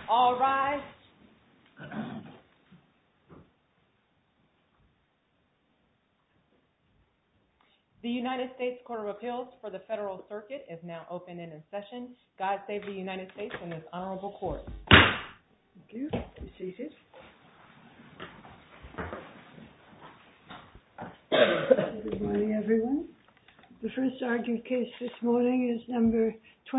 All rise. The United States Court of Appeals for the Federal Circuit is now open and in session. God save the United States and this honorable court. Thank you. Be seated. Good morning, everyone. The first argued case this morning is number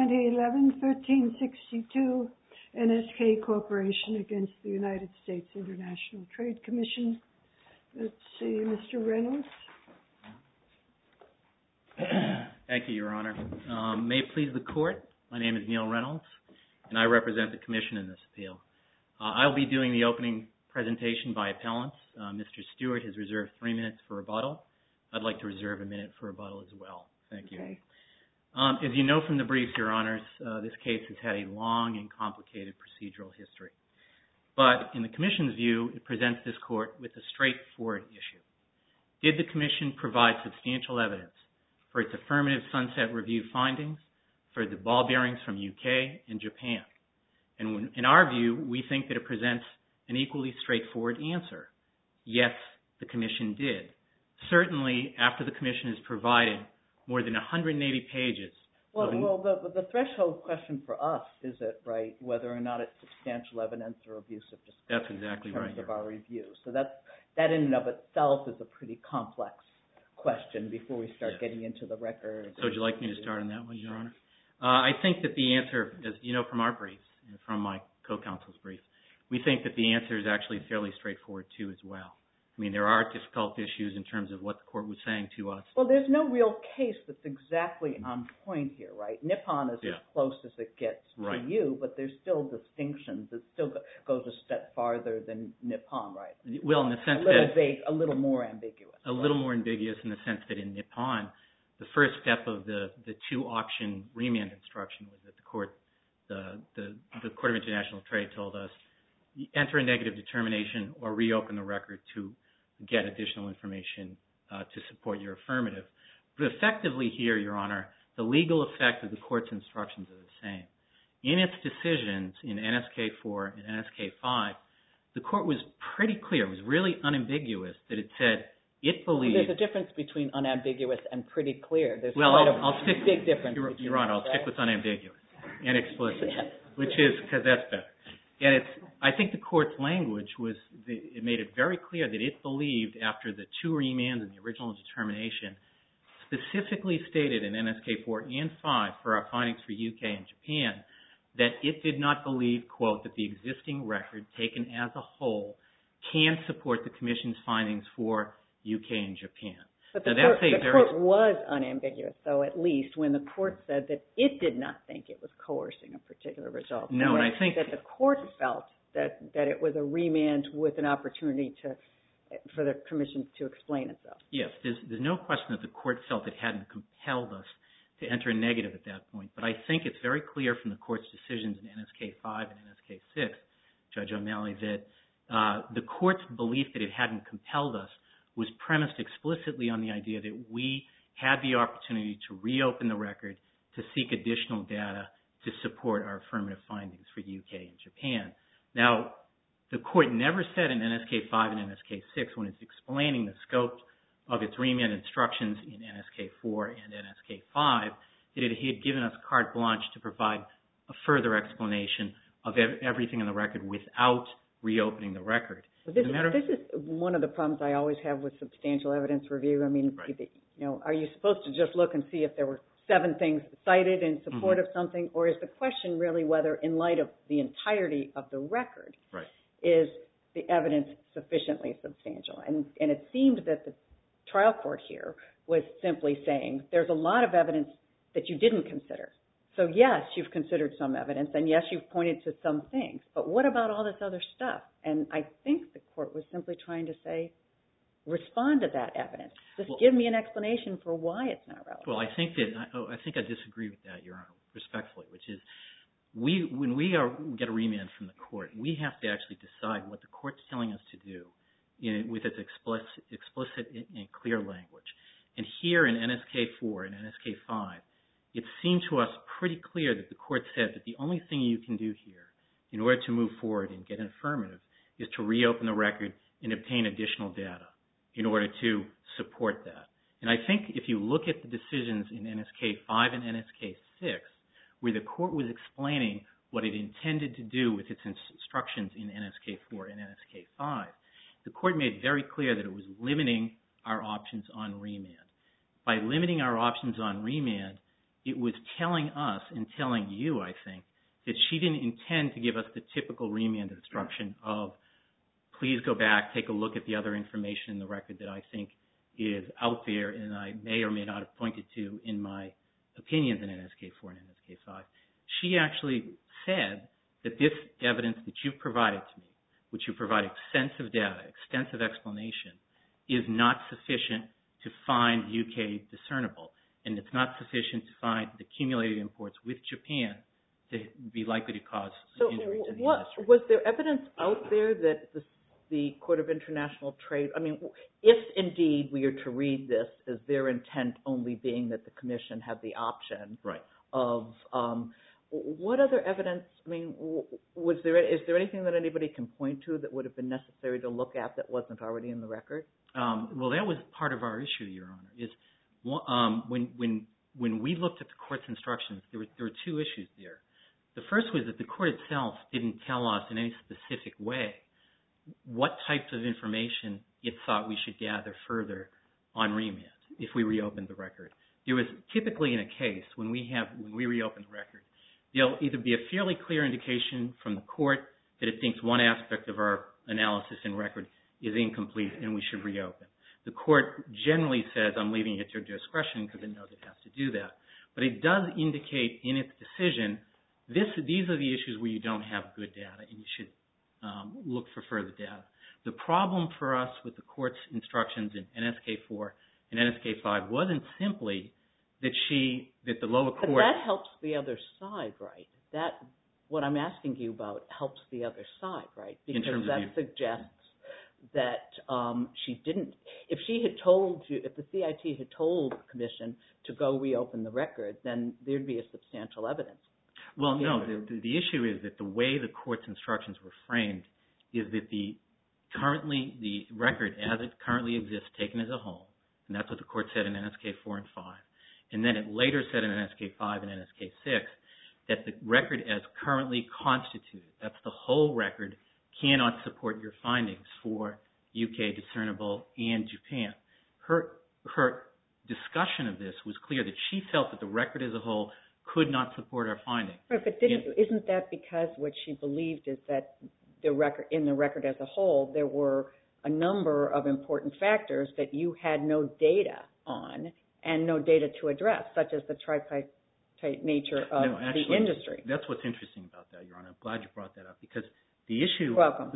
2011-1362, NSK Corporation against the United States International Trade Commission. Let's see, Mr. Reynolds. Thank you, Your Honor. May it please the Court, my name is Neil Reynolds, and I represent the Commission in this appeal. I'll be doing the opening presentation by appellants. Mr. Stewart has reserved 3 minutes for rebuttal. I'd like to reserve a minute for rebuttal as well. Thank you. Okay. As you know from the briefs, Your Honors, this case has had a long and complicated procedural history. But in the Commission's view, it presents this Court with a straightforward issue. Did the Commission provide substantial evidence for its affirmative sunset review findings for the ball bearings from UK and Japan? And in our view, we think that it presents an equally straightforward answer. Yes, the Commission did. Certainly, after the Commission has provided more than 180 pages. The threshold question for us is it right whether or not it's substantial evidence or abuse of discretion. That's exactly right. In terms of our review. So that in and of itself is a pretty complex question before we start getting into the record. So would you like me to start on that one, Your Honor? I think that the answer, as you know from our briefs and from my co-counsel's brief, we think that the answer is actually fairly straightforward too as well. I mean, there are difficult issues in terms of what the Court was saying to us. Well, there's no real case that's exactly on point here, right? Nippon is as close as it gets to you, but there's still distinctions. It still goes a step farther than Nippon, right? Well, in the sense a little more ambiguous. A little more ambiguous in the sense that in Nippon, the first step of the two-option remand instruction was that the Court of International Trade told us, enter a negative determination or reopen the record to get additional information to support your affirmative. But effectively here, Your Honor, the legal effect of the Court's instructions are the same. In its decisions in NSK-4 and NSK-5, the Court was pretty clear, it was really unambiguous, that it said it believed... There's a difference between unambiguous and pretty clear. There's I'll stick, big difference. Your Honor, I'll stick with unambiguous and explicit, which is, because that's better. And I think the Court's language it made it very clear that it believed after the two remands and the original determination, specifically stated in NSK-4 and 5 for our findings for UK and Japan, that it did not believe, quote, that the existing record taken as a whole can support the Commission's findings for UK and Japan. But the court was unambiguous, though, at least, when the Court said that it did not think it was coercing a particular result. No, and I think... that the Court felt that it was a remand with an opportunity for the Commission to explain itself. Yes, there's no question that the Court felt it hadn't compelled us to enter a negative at that point. But I think it's very clear from the Court's decisions in NSK-5 and NSK-6, Judge O'Malley, that the Court's belief that it hadn't compelled us was premised explicitly on the idea that we had the opportunity to reopen the record to seek additional data to support our affirmative findings for UK and Japan. Now, the Court never said in NSK-5 and NSK-6, when it's explaining the scope of its remand instructions in NSK-4 and NSK-5, that it had given us carte blanche to provide a further explanation of everything in the record without reopening the record. This is one of the problems I always have with substantial evidence review. I mean, are you supposed to just look and see if there were 7 things cited in support of something, or is the question really whether, in light of the entirety of the record, is the evidence sufficiently substantial? And it seemed that the trial court here was simply saying there's a lot of evidence that you didn't consider. So yes, you've considered some evidence, and yes, you've pointed to some things, but what about all this other stuff? And I think the Court was simply trying to say, respond to that evidence. Just give me an explanation for why it's not relevant. Well, I think I disagree with that, Your Honor, respectfully, which is when we get a remand from the Court, we have to actually decide what the Court's telling us to do with its explicit and clear language. And here in NSK-4 and NSK-5, it seemed to us pretty clear that the Court said that the only thing you can do here in order to move forward and get an affirmative is to reopen the record and obtain additional data in order to support that. And I think if you look at the decisions in NSK 5 and NSK 6, where the court was explaining what it intended to do with its instructions in NSK 4 and NSK 5, the court made very clear that it was limiting our options on remand. By limiting our options on remand, it was telling us and telling you, I think, that she didn't intend to give us the typical remand instruction of, please go back, take a look at the other information in the record that I think is out there and I may or may not have pointed to in my opinions in NSK 4 and NSK 5. She actually said that this evidence that you've provided to me, which you provide extensive data, extensive explanation, is not sufficient to find UK discernible. And it's not sufficient to find the accumulated imports with Japan to be likely to cause injury to the industry. Was there evidence out there that the Court of International Trade, I mean, if indeed we are to read this as their intent only being that the Commission had the option of, what other evidence, I mean, is there anything that anybody can point to that would have been necessary to look at that wasn't already in the record? Well, that was part of our issue, Your Honor, is when we looked at the court's instructions, there were two issues there. The first was that the court itself didn't tell us in any specific way what types of information it thought we should gather further on remand if we reopened the record. There was typically in a case when we reopen the record, there'll either be a fairly clear indication from the court that it thinks one aspect of our analysis and record is incomplete and we should reopen. The court generally says, I'm leaving it to your discretion because it knows it has to do that. But it does indicate in its decision, these are the issues where you don't have good data and you should look for further data. The problem for us with the court's instructions in NSK 4 and NSK 5 wasn't simply that the lower court... But that helps the other side, right? That, what I'm asking you about, helps the other side, right? Because that suggests that she didn't... If she had told you, if the CIT had told the Commission to go reopen the record, then there'd be a substantial evidence. Well, no. The issue is that the way the court's instructions were framed is that the record as it currently exists, taken as a whole, and that's what the court said in NSK 4 and 5, and then it later said in NSK 5 and NSK 6 that the record as currently constituted, that's the whole record, cannot support your findings for UK discernible and Japan. Her discussion of this was clear that she felt that the record as a whole could not support our findings. Right, but isn't that because what she believed is that in the record as a whole, there were a number of important factors that you had no data on and no data to address, such as the tripartite nature of the industry. That's what's interesting about that, Your Honor. I'm glad you brought that up because the issue... Welcome.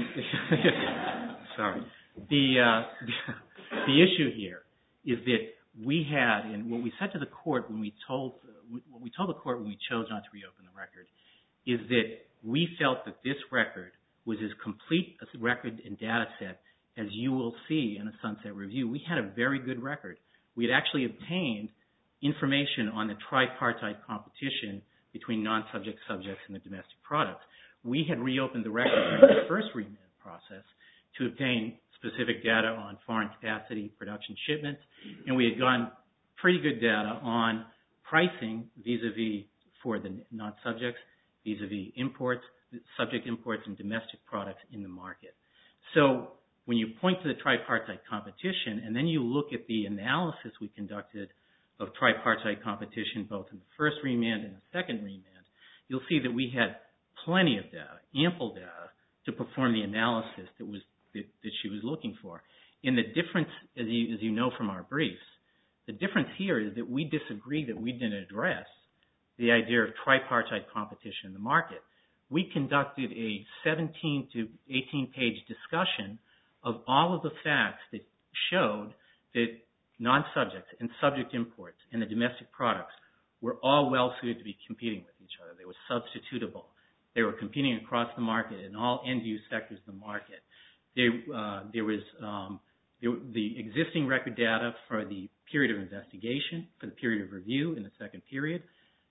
Sorry. The issue here is that we had, and what we said to the court when we told the court when we chose not to reopen the record, is that we felt that this record was as complete a record and data set as you will see in a Sunset Review. We had a very good record. We had actually obtained information on the tripartite competition between non-subject subjects and the domestic products. We had reopened the record in the first remand process to obtain specific data on foreign capacity, production, shipments, and we had gotten pretty good data on pricing vis-a-vis for the non-subjects, vis-a-vis imports, subject imports, and domestic products in the market. So when you point to the tripartite competition and then you look at the analysis we conducted of tripartite competition both in the first remand and the second remand, you'll see that we had plenty of data, ample data, to perform the analysis that she was looking for. And the difference, as you know from our briefs, the difference here is that we disagree that we didn't address the idea of tripartite competition in the market. We conducted a 17 to 18-page discussion of all of the facts that showed that non-subjects and subject imports and the domestic products were all well-suited to be competing with each other. They were substitutable. They were competing across the market in all end-use sectors of the market. There was the existing record data for the period of investigation, for the period of review in the second period,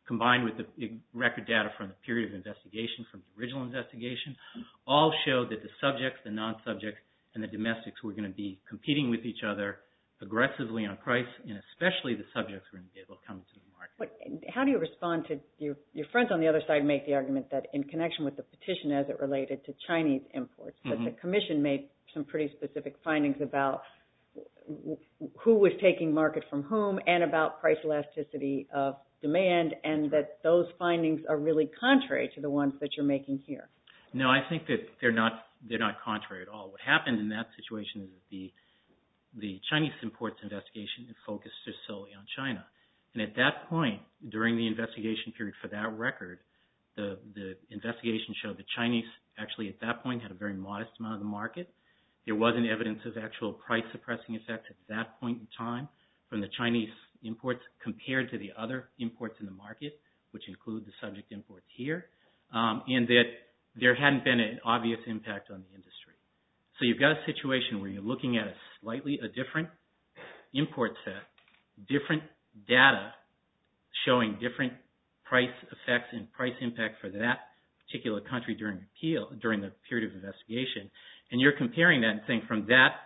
combined with the record data from the period of investigation, from the original investigation, all showed that the subjects, the non-subjects, and the domestics were going to be competing with each other aggressively on price, and especially the subjects were going to be able to come into the market. How do you respond to your friends on the other side make the argument that in connection with the petition as it related to Chinese imports, that the Commission made some pretty specific findings about who was taking market from whom and about price elasticity of demand, and that those findings are really contrary to the ones that you're making here? No, I think that they're not contrary at all. What happened in that situation is that the Chinese imports investigation focused just solely on China. And at that point, during the investigation period for that record, the investigation showed the Chinese actually at that point had a very modest amount of the market. There wasn't evidence of actual price suppressing effects at that point in time from the Chinese imports compared to the other imports in the market, which include the subject imports here, and that there hadn't been an obvious impact on the industry. So you've got a situation where you're looking at a different import set, different data showing different price effects and price impact for that particular country during the period of investigation, and you're comparing that and saying from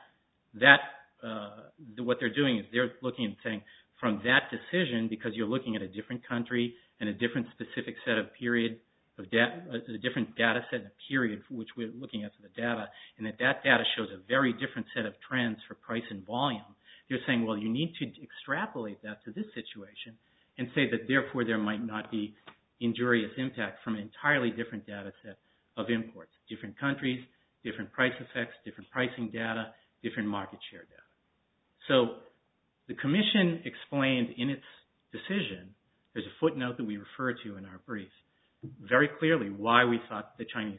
what they're doing is they're looking and saying from that decision, because you're looking at a different country and a different specific set of period of data, a different data set and period for which we're looking at for the data, and that data shows a very different set of trends for price and volume. You're saying, well, you need to extrapolate that to this situation and say that therefore there might not be injurious impact from an entirely different data set of imports, different countries, different price effects, different pricing data, different market share data. So the Commission explained in its decision, there's a footnote that we refer to in our brief, very clearly why we thought the Chinese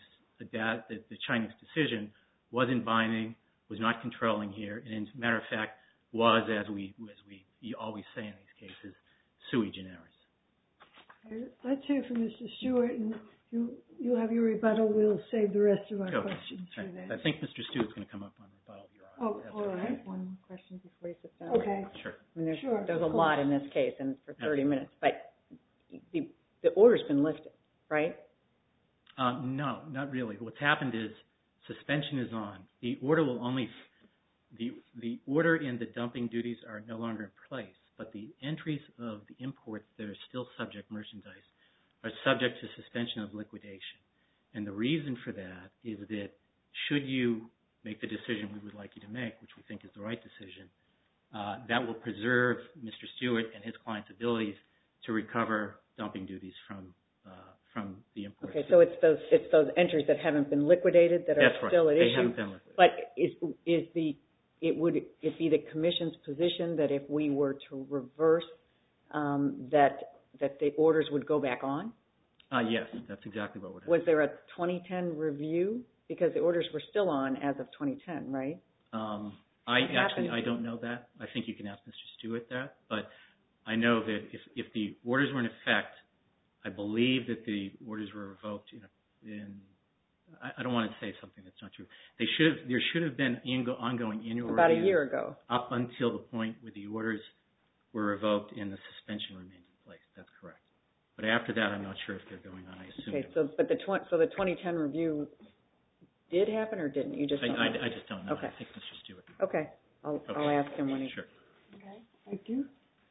decision wasn't binding, was not controlling here, and as a matter of fact, was, as we always say in these cases, sui generis. Okay, let's hear from Mr. Stewart, and you have your rebuttal. We'll save the rest of our questions for that. I think Mr. Stewart's going to come up on rebuttal, Your Honor. Oh, all right. One more question before you sit down. Okay. Sure. I mean, there's a lot in this case, and for 30 minutes, but the order's been lifted, right? No, not really. What's happened is suspension is on. The order will only the order and the dumping duties are no longer in place, but the entries of the imports that are still subject merchandise are subject to suspension of liquidation. And the reason for that is that should you make the decision we would like you to make, which we think is the right decision, that will preserve Mr. Stewart and his client's abilities to recover dumping duties from the imports. Okay, so it's those entries that haven't been liquidated that are still at issue. They haven't been liquidated. But would it be the Commission's position that if we were to reverse, that the orders would go back on? Yes, that's exactly what would happen. Was there a 2010 review? Because the orders were still on as of 2010, right? I don't know that. I think you can ask Mr. Stewart that. But I know that if the orders were in effect, I believe that the orders were revoked I don't want to say something that's not true. There should have been ongoing annual reviews. About a year ago. Up until the point where the orders were revoked and the suspension remained in place. That's correct. But after that, I'm not sure if they're going on. I assume. Okay, so the 2010 review did happen or didn't? You just don't know? I just don't know. Okay. I think Mr. Stewart. Okay. I'll ask him when he... Sure. Okay, thank you.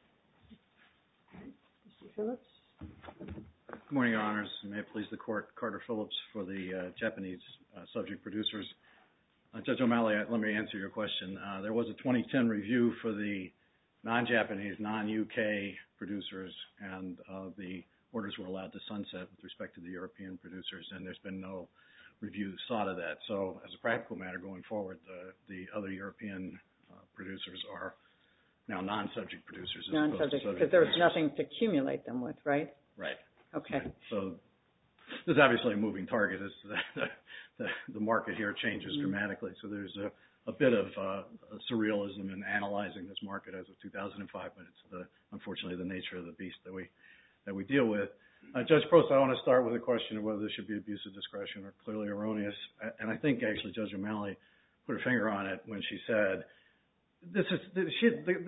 Mr. Phillips? Good morning, Your Honors. May it please the Court, Carter Phillips for the Japanese subject producers. Judge O'Malley, let me answer your question. There was a 2010 review for the non-Japanese, non-UK producers, and the orders were allowed to sunset with respect to the European producers, and there's been no review sought of that. So as a practical matter going forward, the other European producers are now non-subject producers. Non-subject, because there was nothing to accumulate them with, right? Right. Okay. So there's obviously a moving target as the market here changes dramatically. So there's a bit of surrealism in analyzing this market as of 2005, but it's unfortunately the nature of the beast that we deal with. Judge Prost, I want to start with a question of whether this should be abuse of discretion or clearly erroneous. And I think actually Judge O'Malley put her finger on it when she said, the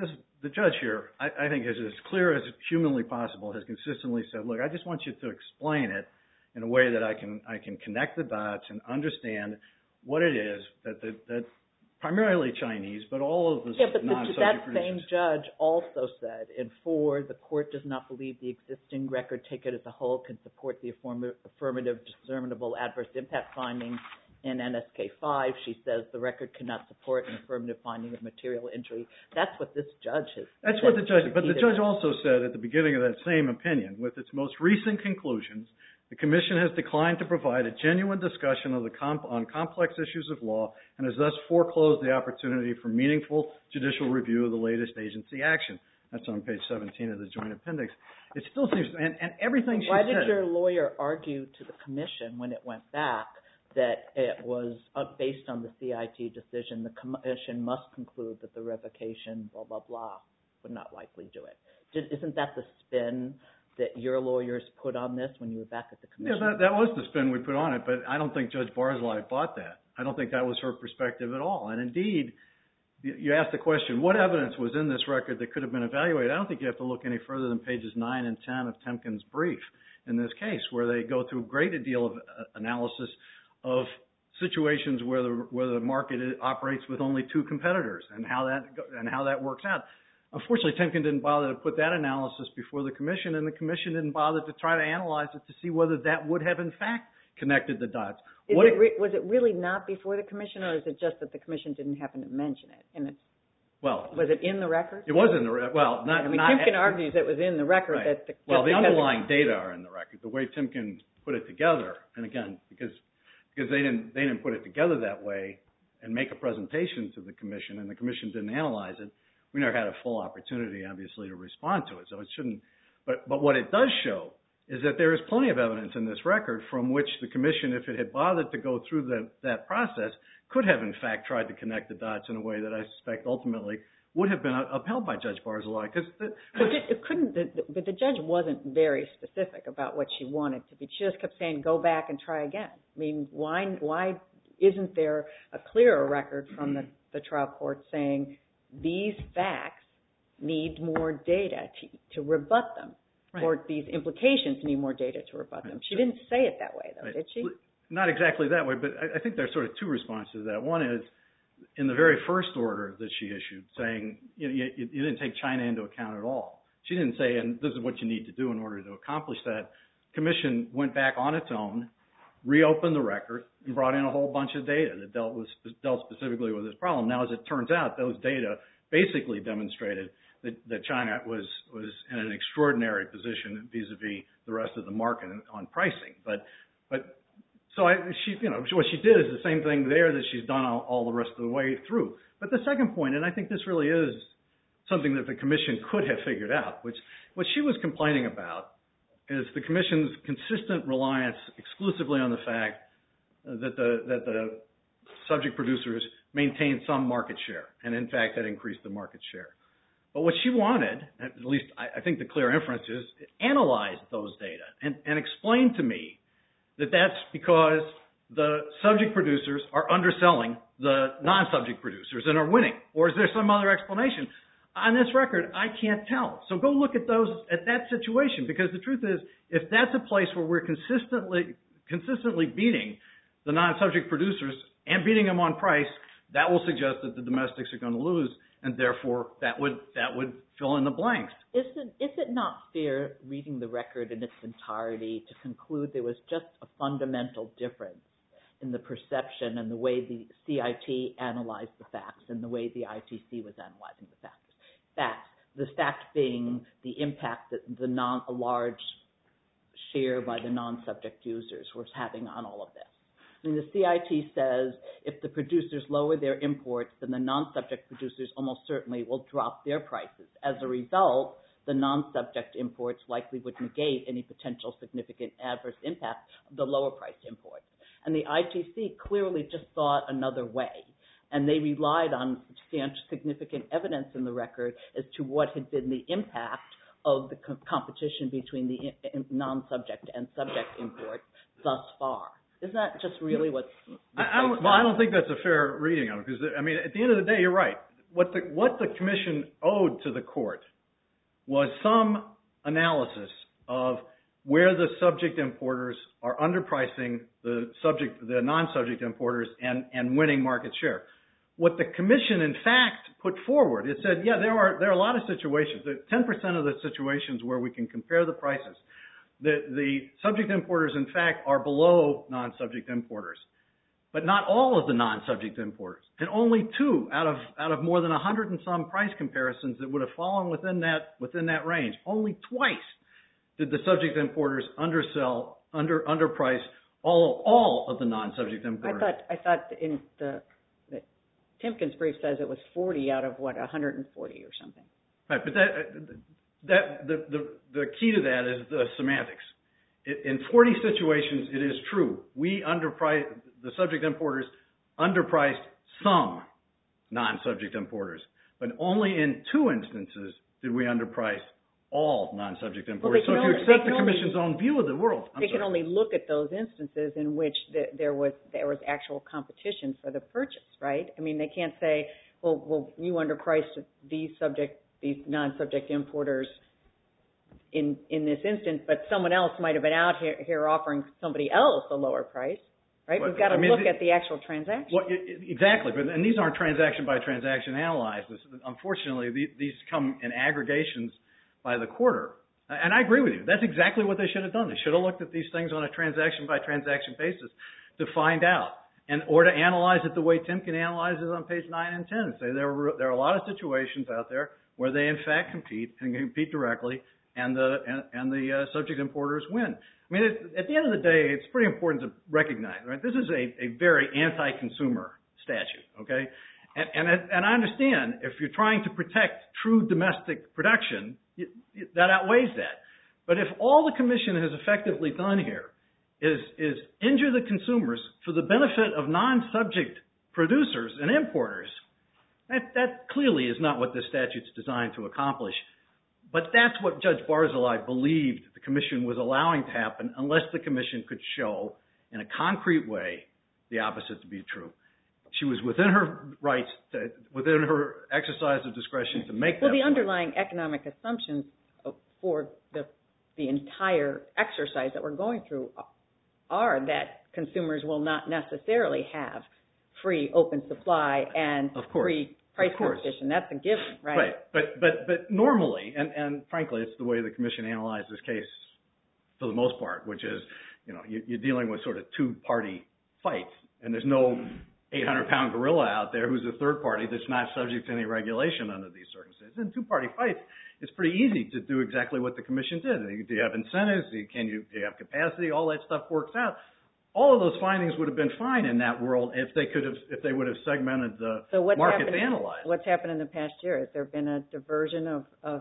the judge here, I think, is as clear as humanly possible, has consistently said, look, I just want you to explain it in a way that I can connect the dots and understand what it is that primarily Chinese, but all of the non-subject that producers. same judge also said in 4, the court does not believe the existing record taken as a whole can support the affirmative discernible adverse impact finding. In NSK 5, she says the record cannot support an affirmative finding of material injury. That's what this judge has said. That's what the judge, but the judge also said at the beginning of that same opinion, with its most recent conclusions, the Commission has declined to provide a genuine discussion of on complex issues of law and has thus foreclosed the opportunity for meaningful judicial review of the latest agency action. That's on page 17 of the Joint Appendix. It still seems, and everything she said. Why did your lawyer argue to the Commission when it went back that it was based on the CIT decision, the Commission must conclude that the revocation, blah, blah, blah, would not likely do it? Isn't that the spin that your lawyers put on this when you were back at the Commission? Yeah, that was the spin we put on it, but I don't think Judge Barzilai bought that. I don't think that was her perspective at all. And indeed, you asked the question, what evidence was in this record that could have been evaluated? I don't think you have to look any further than pages 9 and 10 of Temkin's brief in this case, where they go through a great deal of analysis of situations where the market operates with only 2 competitors and how that works out. Unfortunately, Temkin didn't bother to put that analysis before the Commission, and the Commission didn't bother to try to analyze it to see whether that would have in fact connected the dots. Was it really not before the Commission, or is it just that the Commission didn't happen to mention it? Was it in the record? It was in the record. Well, Timken argues it was in the record. Right. The underlying data are in the record. The way Timken put it together, and again, because they didn't put it together that way and make a presentation to the Commission, and the Commission didn't analyze it, we never had a full opportunity, obviously, to respond to it. So it shouldn't. But what it does show is that there is plenty of evidence in this record from which the Commission, if it had bothered to go through that process, could have in fact tried to connect the dots in a way that I suspect ultimately would have been upheld by Judge Barzilai. But the judge wasn't very specific about what she wanted to be. She just kept saying, go back and try again. I mean, why isn't there a clearer record from the trial court saying these facts need more data to rebut them, right, or these implications need more data to rebut them? She didn't say it that way, though, did she? Not exactly that way, but I think there's sort of 2 responses to that. One is, in the very first order that she issued, saying you didn't take China into account at all. She didn't say, and this is what you need to do in order to accomplish that. Commission went back on its own, reopened the record, and brought in a whole bunch of data that dealt specifically with this problem. Now, as it turns out, those data basically demonstrated that China was in an extraordinary position vis-a-vis the rest of the market on pricing. So what she did is the same thing there that she's done all the rest of the way through. But the second point, and I think this really is something that the Commission could have figured out, which what she was complaining about is the Commission's consistent reliance exclusively on the fact that the subject producers maintained some market share, and in fact had increased the market share. But what she wanted, at least I think the clear inference is, analyze those data and explain to me that that's because the subject producers are underselling the non-subject producers and are winning. Or is there some other explanation? On this record, I can't tell. So go look at that situation, because the truth is, if that's a place where we're consistently beating the non-subject producers and beating them on price, that will suggest that the domestics are going to lose, and therefore that would fill in the blanks. Is it not fair, reading the record in its entirety, to conclude there was just a fundamental difference in the perception and the way the CIT analyzed the facts and the way the ITC was analyzing the facts? The fact being the impact that a large share by the non-subject users was having on all of this. I mean, the CIT says if the producers lower their imports, then the non-subject producers almost certainly will drop their prices. As a result, the non-subject imports likely would negate any potential significant adverse impact of the lower-priced imports. And the ITC clearly just thought another way. And they relied on substantial, significant evidence in the record as to what had been the impact of the competition between the non-subject and subject imports thus far. Isn't that just really what's... I don't think that's a fair reading of it, because, I mean, at the end of the day, you're right. what the commission owed to the court was some analysis of where the subject importers are underpricing the non-subject importers and winning market share. What the commission, in fact, put forward, it said, yeah, there are a lot of situations, 10% of the situations where we can compare the prices. The subject importers, in fact, are below non-subject importers, but not all of the non-subject importers, and only 2 out of more than 100 and some price comparisons that would have fallen within that range. Only twice did the subject importers underprice all of the non-subject importers. I thought in the Timken's brief says it was 40 out of 140 or something. Right, but the key to that is the semantics. In 40 situations, it is true. The subject importers underpriced some non-subject importers, but only in 2 instances did we underprice all non-subject importers. So if you accept the commission's own view of the world, they can only look at those instances in which there was actual competition for the purchase, right? I mean, they can't say, well, you underpriced these non-subject importers in this instance, but someone else might have been out here offering somebody else a lower price, right? We've got to look at the actual transaction. Well, exactly, and these aren't transaction by transaction analysis. Unfortunately, these come in aggregations by the quarter. And I agree with you. That's exactly what they should have done. They should have looked at these things on a transaction by transaction basis to find out, or to analyze it the way Timken analyzes on page 9 and 10 and say there are a lot of situations out there where they in fact compete and compete directly, and the subject importers win. I mean, at the end of the day, it's pretty important to recognize, right? This is a very anti-consumer statute, okay? And I understand if you're trying to protect true domestic production, that outweighs that. But if all the commission has effectively done here is injure the consumers for the benefit of non-subject producers and importers, that clearly is not what this statute's designed to accomplish. But that's what Judge Barzilai believed the commission was allowing to happen, unless the commission could show in a concrete way the opposite to be true. She was within her rights, within her exercise of discretion to make that point. Well, the underlying economic assumptions for the entire exercise that we're going through are that consumers will not necessarily have free open supply and free price competition. That's a given, right? Right. But normally, and frankly, it's the way the commission analyzed this case for the most part, which is, you're dealing with sort of 2-party fights, and there's no 800-pound gorilla out there who's a third party that's not subject to any regulation under these circumstances. In 2-party fights, it's pretty easy to do exactly what the commission did. Do you have incentives? Do you have capacity? All that stuff works out. All of those findings would have been fine in that world if they would have segmented the market to analyze. What's happened in the past year? Has there been a diversion of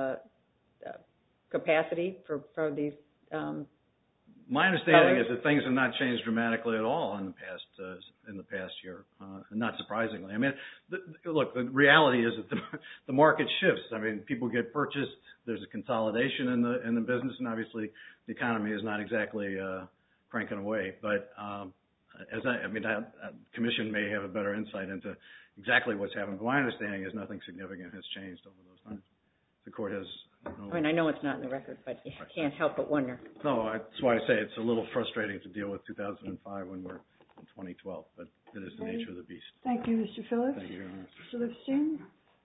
capacity for these? My understanding is that things have not changed dramatically at all in the past year, not surprisingly. I mean, look, the reality is that the market shifts. I mean, people get purchased. There's a consolidation in the business, and obviously the economy is not exactly cranking away. But the commission may have a better insight into exactly what's happened. But my understanding is nothing significant has changed over those times. The court has. I know it's not in the record, but you can't help but wonder. No, that's why I say it's a little frustrating to deal with 2005 when we're in 2012, but it is the nature of the beast. Thank you, Mr. Phillips. Thank you, Your Honor. Mr. Lipstein.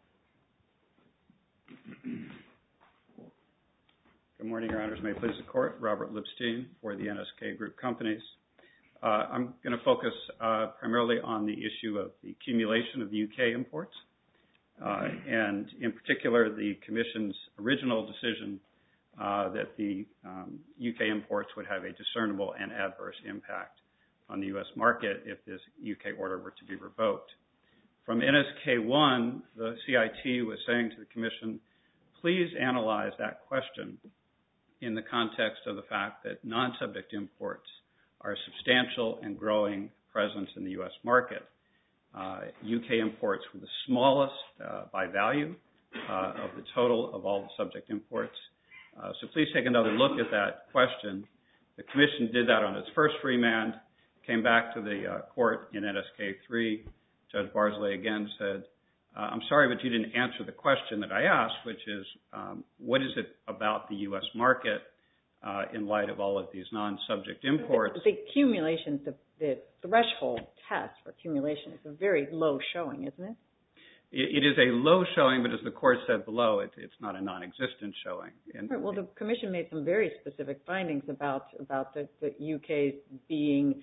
Good morning, Your Honors. May it please the Court. Robert Lipstein for the NSK Group Companies. I'm going to focus primarily on the issue of the accumulation of UK imports. And in particular, the Commission's original decision that the UK imports would have a discernible and adverse impact on the U.S. market if this UK order were to be revoked. From NSK 1, the CIT was saying to the Commission, please analyze that question in the context of the fact that non-subject imports are a substantial and growing presence in the U.S. market. UK imports were the smallest by value of the total of all the subject imports. So please take another look at that question. The Commission did that on its first remand, came back to the court in NSK 3. Judge Barzilai again said, I'm sorry, but you didn't answer the question that I asked, which is, what is it about the U.S. market in light of all of these non-subject imports? The accumulation, the threshold test for accumulation is a very low showing, isn't it? It is a low showing, but as the court said below, it's not a non-existent showing. Right, well, the Commission made some very specific findings about the UK being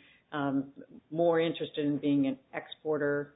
more interested in being an exporter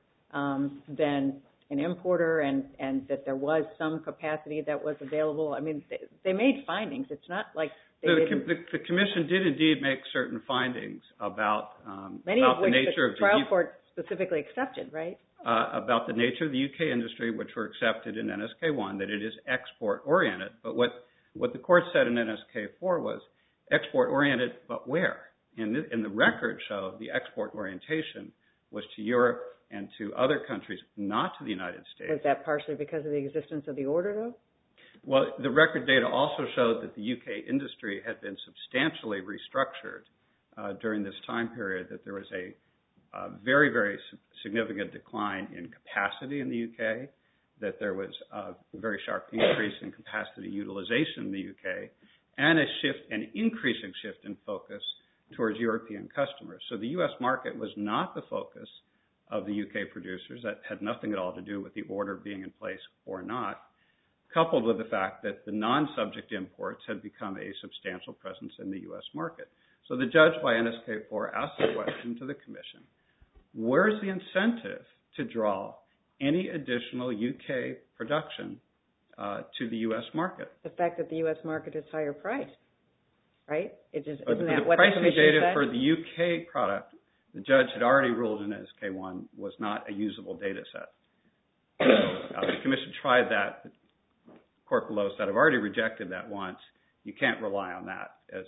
than an importer, and that there was some capacity that was available. I mean, they made findings. It's not like they didn't. The Commission did indeed make certain findings about many of which the nature of the trial court specifically accepted, right? About the nature of the UK industry, which were accepted in NSK1, that it is export-oriented. But what the court said in NSK4 was export-oriented, but where? And the record showed the export orientation was to Europe and to other countries, not to the United States. Was that partially because of the existence of the order, though? Well, the record data also showed that the UK industry had been substantially restructured during this time period, that there was a very, very significant decline in capacity in the UK, that there was a very sharp increase in capacity utilization in the UK, and an increasing shift in focus towards European customers. So the U.S. market was not the focus of the UK producers. That had nothing at all to do with the order being in place or not, coupled with the fact that the non-subject imports had become a substantial presence in the U.S. market. So the judge by NSK4 asked the question to the Commission, where's the incentive to draw any additional UK production to the U.S. market? The fact that the U.S. market is higher priced, right? Isn't that the what the pricing Commission data said? for the UK product, the judge had already ruled in NSK1 was not a usable data set. So the Commission tried that. The court below said, I've already rejected that once. You can't rely on that as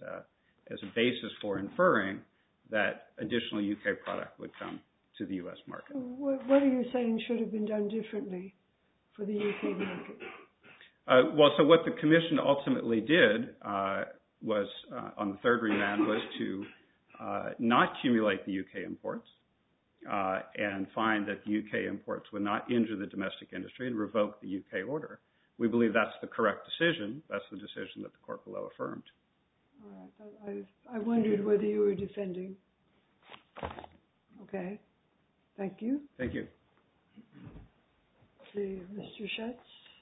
a basis for inferring that additional UK product would come to the U.S. market. What are you saying should have been done differently for the UK market? So what the Commission ultimately did was, on the third remand, was to not accumulate the UK imports and find that the UK imports would not injure the domestic industry and revoke the UK order. We believe that's the correct decision. That's the decision that the court below affirmed. All right. I wondered whether you were defending. Okay. Thank you. Thank you. Mr. Schatz.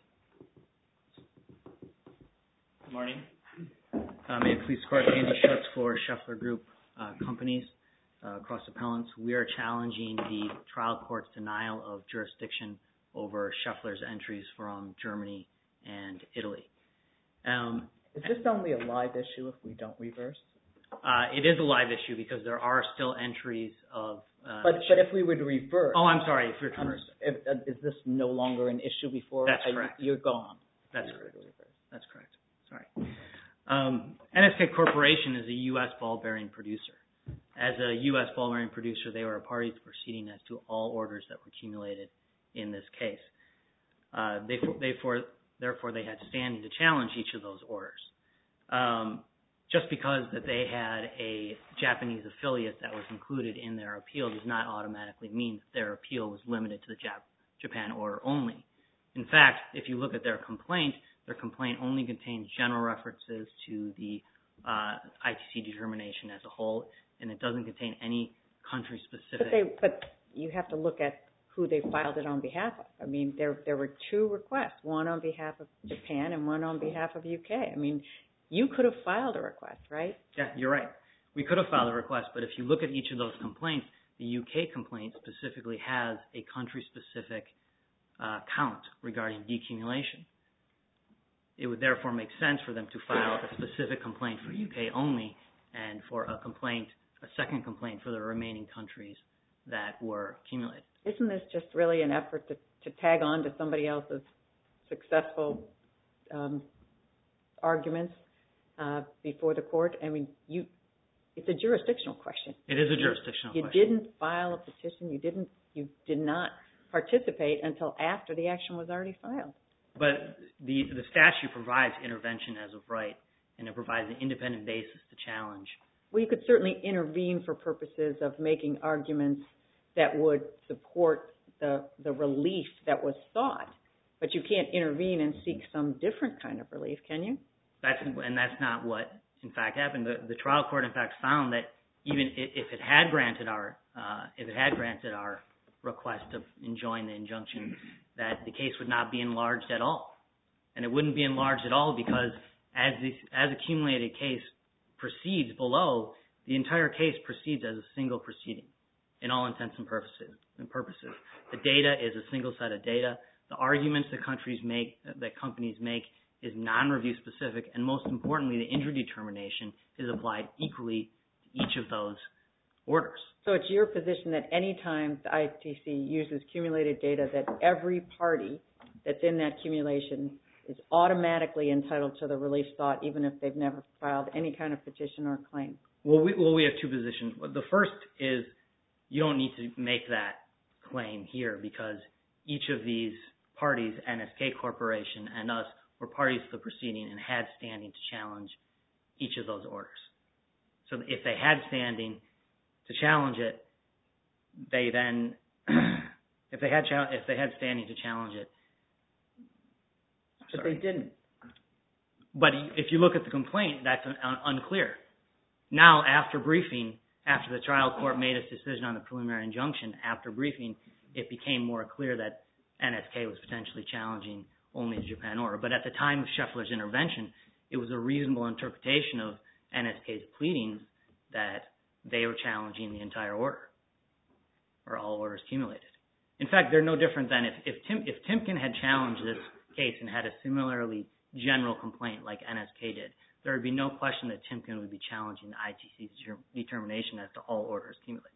Good morning. May it please the Court, Andy Schatz for Schaeffler Group Companies, Cross Appellants. We are challenging the trial court's denial of jurisdiction over Schaeffler's entries from Germany and Italy. Is this only a live issue if we don't reverse? It is a live issue because there are still entries of... But if we would reverse... Oh, I'm sorry. If you're reverse. Is this no longer an issue before? That's correct. You're gone. That's correct. That's correct. Sorry. NSK Corporation is a U.S. ball bearing producer. As a U.S. ball bearing producer, they were a party to proceeding as to all orders that were accumulated in this case. Therefore, they had standing to challenge each of those orders. Just because that they had a Japanese affiliate that was included in their appeal does not automatically mean that their appeal was limited to the Japan order only. In fact, if you look at their complaint only contains general references to the ITC determination as a whole, and it doesn't contain any country-specific... But you have to look at who they filed it on behalf of. I mean, there were two requests, one on behalf of Japan and one on behalf of UK. I mean, you could have filed a request, right? Yeah, you're right. We could have filed a request, but if you look at each of those complaints, the UK complaint specifically has a country-specific count regarding decumulation. It would therefore make sense for them to file a specific complaint for UK only and for a second complaint for the remaining countries that were accumulated. Isn't this just really an effort to tag on to somebody else's successful arguments before the court? I mean, it's a jurisdictional question. It is a jurisdictional question. You didn't file a petition. You did not participate until after the action was already filed. But the statute provides intervention as of right, and it provides an independent basis to challenge. Well, you could certainly intervene for purposes of making arguments that would support the relief that was sought. But you can't intervene and seek some different kind of relief, can you? And that's not what, in fact, happened. The trial court, in fact, found that even if it had granted our request to enjoin the injunction, that the case would not be enlarged at all. And it wouldn't be enlarged at all because as accumulated case proceeds below, the entire case proceeds as a single proceeding in all intents and purposes. The data is a single set of data. The arguments that companies make is non-review specific, and most importantly, the injury determination is applied equally to each of those orders. So it's your position that any time the ITC uses accumulated data, that every party that's in that accumulation is automatically entitled to the relief sought, even if they've never filed any kind of petition or claim? Well, we have two positions. The first is you don't need to make that claim here because each of these parties, NSK Corporation and us, were parties to the proceeding and had standing to challenge each of those orders. So if they had standing to challenge it, they then, if they had standing to challenge it, but they didn't. But if you look at the complaint, that's unclear. Now, after briefing, after the trial court made its decision on the preliminary injunction, after briefing, it became more clear that NSK was potentially challenging only the Japan order. But at the time of Scheffler's intervention, it was a reasonable interpretation of NSK's pleadings that they were challenging the entire order, or all orders accumulated. In fact, they're no different than if Timken had challenged this case and had a similarly general complaint like NSK did, there would be no question that Timken would be challenging the ITC's determination as to all orders accumulated.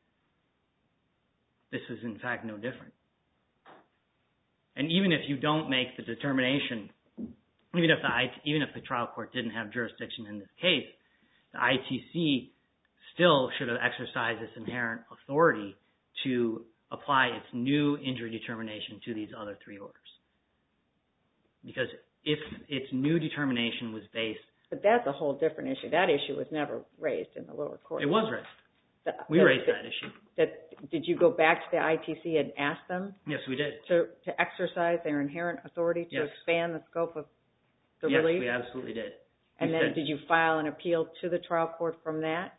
This is, in fact, no different. And even if you don't make the determination, even if the trial court didn't have jurisdiction in this case, the ITC still should have exercised its inherent authority to apply its new injury determination to these other three orders. Because if its new determination was based... But that's a whole different issue. That issue was never raised in the lower court. It was raised. We raised that issue. Did you go back to the ITC and ask them? Yes, we did. To exercise their inherent authority to expand the scope of the relief? Yes, we absolutely did. And then did you file an appeal to the trial court from that?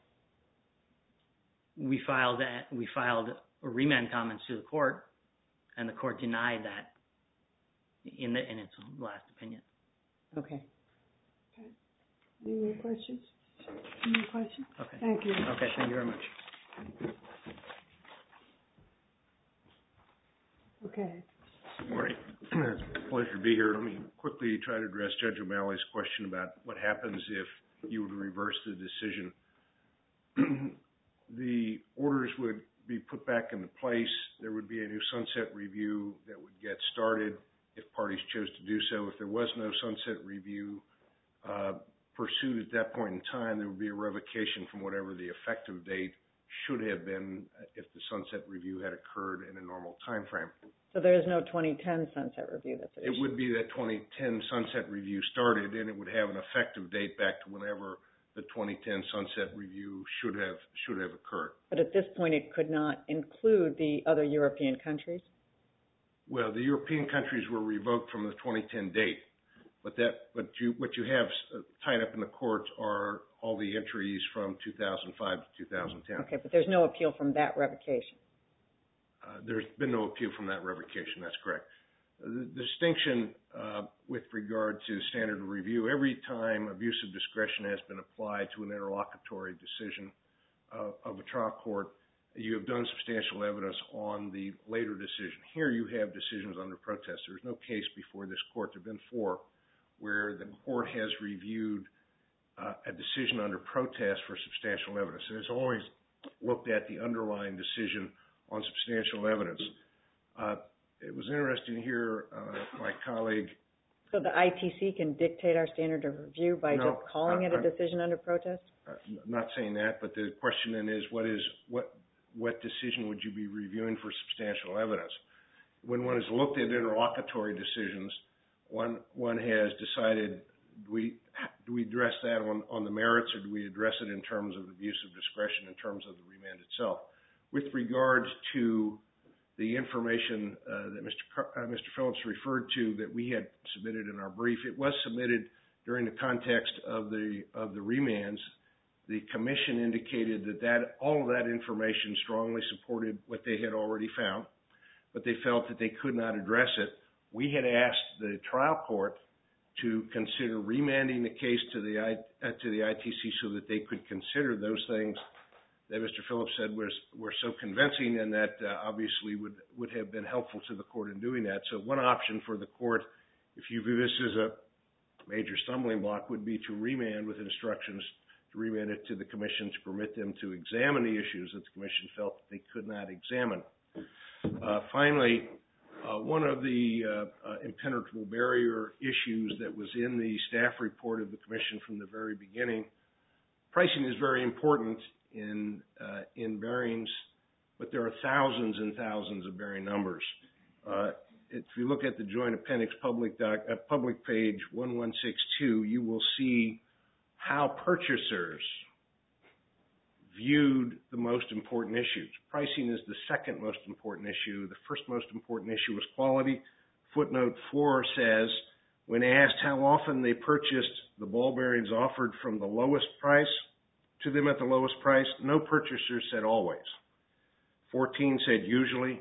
We filed remand comments to the court, and the court denied that in its last opinion. Okay. Any more questions? Any more questions? Okay. Thank you. Okay, thank you very much. Okay. Good morning. It's a pleasure to be here. Let me quickly try to address Judge O'Malley's question about what happens if you were to reverse the decision. The orders would be put back into place. There would be a new sunset review that would get started if parties chose to do so. If there was no sunset review pursued at that point in time, there would be a revocation from whatever the effective date should have been if the sunset review had occurred in a normal time frame. So there is no 2010 sunset review that's at issue? It would be that 2010 sunset review started, and it would have an effective date back to whenever the 2010 sunset review should have occurred. But at this point, it could not include the other European countries? Well, the European countries were revoked from the 2010 date, but what you have tied up in the courts are all the entries from 2005 to 2010. Okay, but there's no appeal from that revocation? There's been no appeal from that revocation, that's correct. The distinction with regard to standard of review, every time abuse of discretion has been applied to an interlocutory decision of a trial court, you have done substantial evidence on the later decision. Here you have decisions under protest. There's no case before this court, there have been 4, where the court has reviewed a decision under protest for substantial evidence. It has always looked at the underlying decision on substantial evidence. It was interesting to hear my colleague... So the ITC can dictate our standard of review by just calling it a decision under protest? Not saying that, but the question then is, what decision would you be reviewing for substantial evidence? When one has looked at interlocutory decisions, one has decided, do we address that on the merits, or do we address it in terms of abuse of discretion, in terms of the remand itself? With regards to the information that Mr. Phillips referred to that we had submitted in our brief. It was submitted during the context of the remands. The commission indicated that all of that information strongly supported what they had already found, but they felt that they could not address it. We had asked the trial court to consider remanding the case to the ITC so that they could consider those things that Mr. Phillips said were so convincing and that obviously would have been helpful to the court in doing that. So one option for the court, if you view this as a major stumbling block, would be to remand with instructions to remand it to the commission to permit them to examine the issues that the commission felt that they could not examine. Finally, one of the impenetrable barrier issues that was in the staff report of the commission from the very beginning, pricing is very important in bearings, but there are thousands and thousands of bearing numbers. If you look at the joint appendix public page 1162, you will see how purchasers viewed the most important issues. Pricing is the second most important issue. The first most important issue was quality. Footnote 4 says, when asked how often they purchased the ball bearings offered from the lowest price to them at the lowest price, no purchaser said always. 14 said usually,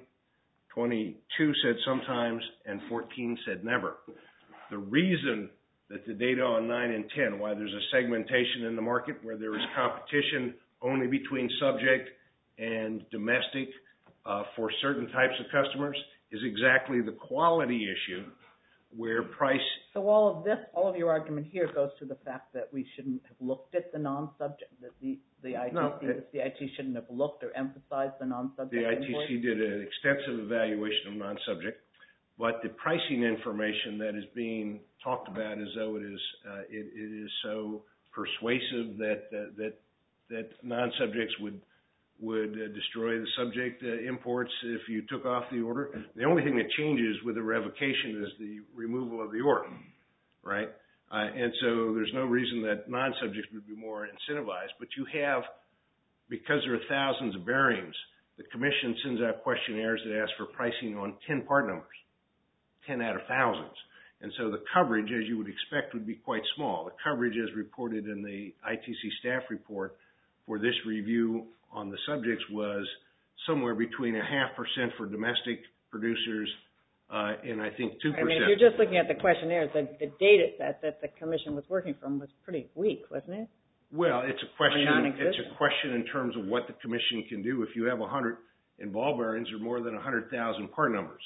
22 said sometimes, and 14 said never. The reason that the data on 9 and 10, why there's a segmentation in the market where there is competition only between subject and domestic for certain types of customers, is exactly the quality issue where price... So all of your argument here goes to the fact that we shouldn't have looked at the non-subject, that the CIT shouldn't have looked or emphasized the non-subject. The ITC did an extensive evaluation of non-subject, but the pricing information that is being talked about as though it is so persuasive that non-subjects would destroy the subject imports if you took off the order. The only thing that changes with the revocation is the removal of the order, right? And so there's no reason that non-subjects would be more incentivized. But you have, because there are thousands of bearings, the commission sends out questionnaires that ask for pricing on 10 part numbers, 10 out of thousands. And so the coverage, as you would expect, would be quite small. The coverage, as reported in the ITC staff report for this review on the subjects, was somewhere between 0.5% for domestic producers and I think 2%. I mean, if you're just looking at the questionnaires, the data set that the commission was working from was pretty weak, wasn't it? Well, it's a question in terms of what the commission can do. If you have 100 in ball bearings, there are more than 100,000 part numbers.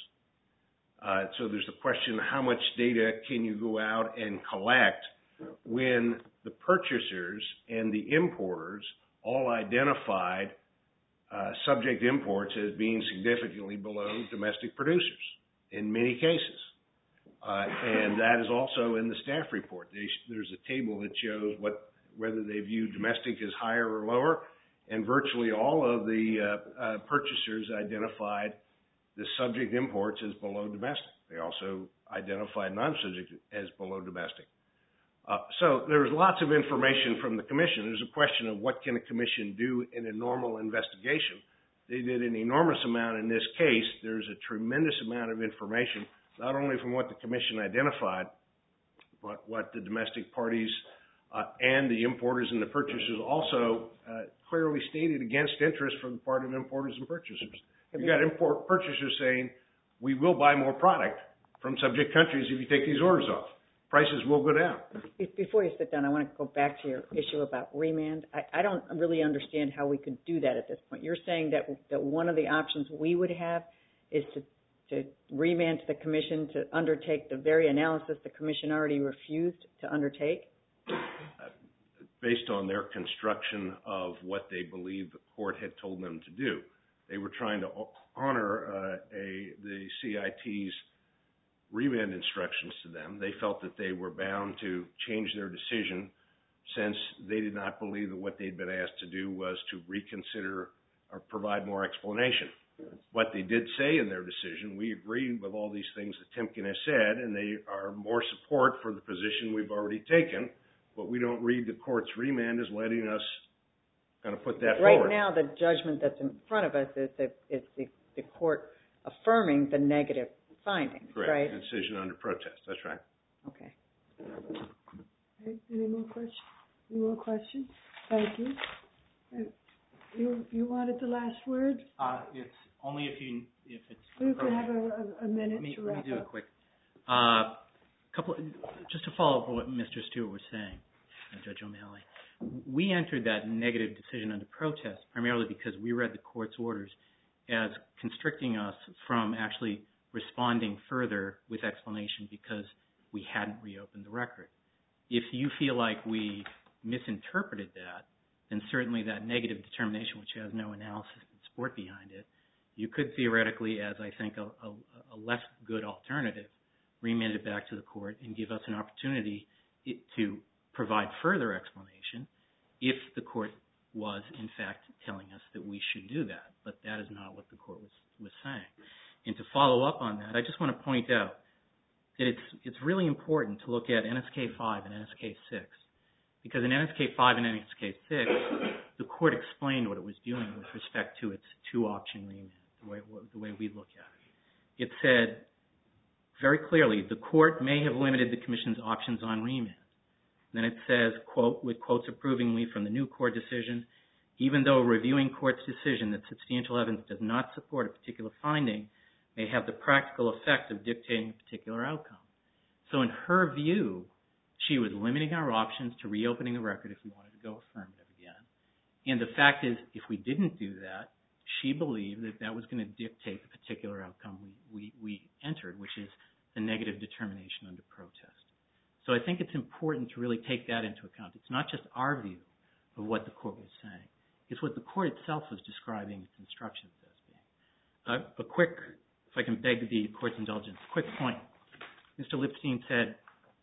So there's the question, how much data can you go out and collect when the purchasers and the importers all identified subject imports as being significantly below domestic producers in many cases. And that is also in the staff report. There's a table that shows whether they view domestic as higher or lower, and virtually all of the purchasers identified the subject imports as below domestic. They also identified non-subject as below domestic. So there's lots of information from the commission. There's a question of what can a commission do in a normal investigation. They did an enormous amount in this case. There's a tremendous amount of information, not only from what the commission identified, but what the domestic parties and the importers and the purchasers also clearly stated against interest from the part of importers and purchasers. You've got purchasers saying, we will buy more product from subject countries if you take these orders off. Prices will go down. Before you sit down, I want to go back to your issue about remand. I don't really understand how we could do that at this point. You're saying that one of the options we would have is to remand to the commission to undertake the very analysis the commission already refused to undertake? Based on their construction of what they believe the court had told them to do. They were trying to honor the CIT's remand instructions to them. They felt that they were bound to change their decision since they did not believe that what they'd been asked to do was to reconsider or provide more explanation. What they did say in their decision, we agree with all these things that Timken has said, and they are more support for the position we've already taken, but we don't read the court's remand as letting us kind of put that forward. Right now, the judgment that's in front of us is the court affirming the negative findings, Correct. right? Decision under protest. That's right. Okay. Okay. Any more questions? Any more questions? Thank you. You wanted the last word? It's only if it's. You can have a minute to wrap Let me do up. it quick. Just to follow up on what Mr. Stewart was saying, Judge O'Malley. We entered that negative decision under protest primarily because we read the court's orders as constricting us from actually responding further with explanation because we hadn't reopened the record. If you feel like we misinterpreted that, then certainly that negative determination, which has no analysis and support behind it, you could theoretically, as I think a less good alternative, remand it back to the court and give us an opportunity to provide further explanation if the court was, in fact, telling us that we should do that. But that is not what the court was saying. And to follow up on that, I just want to point out that it's really important to look at NSK 5 and NSK 6. Because in NSK 5 and NSK 6, the court explained what it was doing with respect to its two-option remand, the way we look at it. It said very clearly, the court may have limited the commission's options on remand. Then it says, quote, with quotes approvingly from the new court decision, even though a reviewing court's decision that substantial evidence does not support a particular finding may have the practical effect of dictating a particular outcome. So in her view, she was limiting our options to reopening the record if we wanted to go affirmative again. And the fact is, if we didn't do that, she believed that that was going to dictate the particular outcome we entered, which is the negative determination under protest. So I think it's important to really take that into account. It's not just our view of what the court was saying. It's what the court itself was describing its instructions as being. A quick, if I can beg the court's indulgence, quick point. Mr. Lipstein said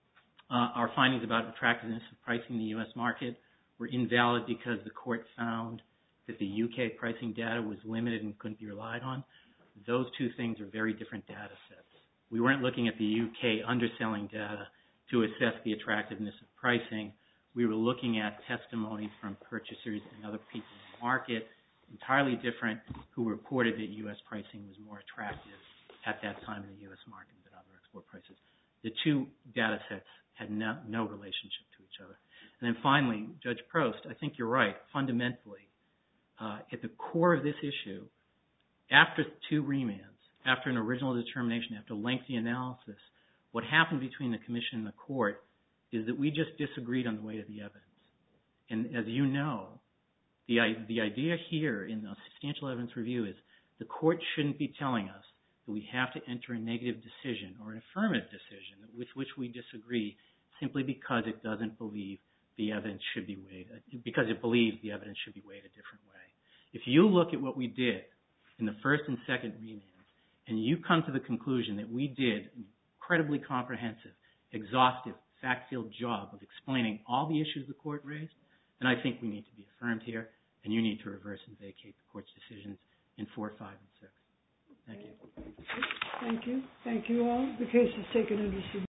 our findings about attractiveness of pricing in the U.S. market were invalid because the court found that the U.K. pricing data was limited and couldn't be relied on. Those two things are very different data sets. We weren't looking at the U.K. underselling data to assess the attractiveness of pricing. We were looking at testimony from purchasers and other people in the market, entirely different, who reported that U.S. pricing was more attractive at that time in the U.S. market than other export prices. The two data sets had no relationship to each other. And then finally, Judge Prost, I think you're right. Fundamentally, at the core of this issue, after two remands, after an original determination, after lengthy analysis, what happened between the commission and the court is that we just disagreed on the weight of the evidence. And as you know, the idea here in the substantial evidence review is the court shouldn't be telling us that we have to enter a negative decision or an affirmative decision with which we disagree simply because it doesn't believe the evidence should be weighed, because it believes the evidence should be weighed a different way. If you look at what we did in the first and second remands, and you come to the conclusion that we did an incredibly comprehensive, exhaustive, fact-filled job of explaining all the issues the court raised, then I think we need to be affirmed here, and you need to reverse and vacate the court's decisions in 4, 5, and 6. Thank you. Thank you. Thank you all. The case is taken under submission.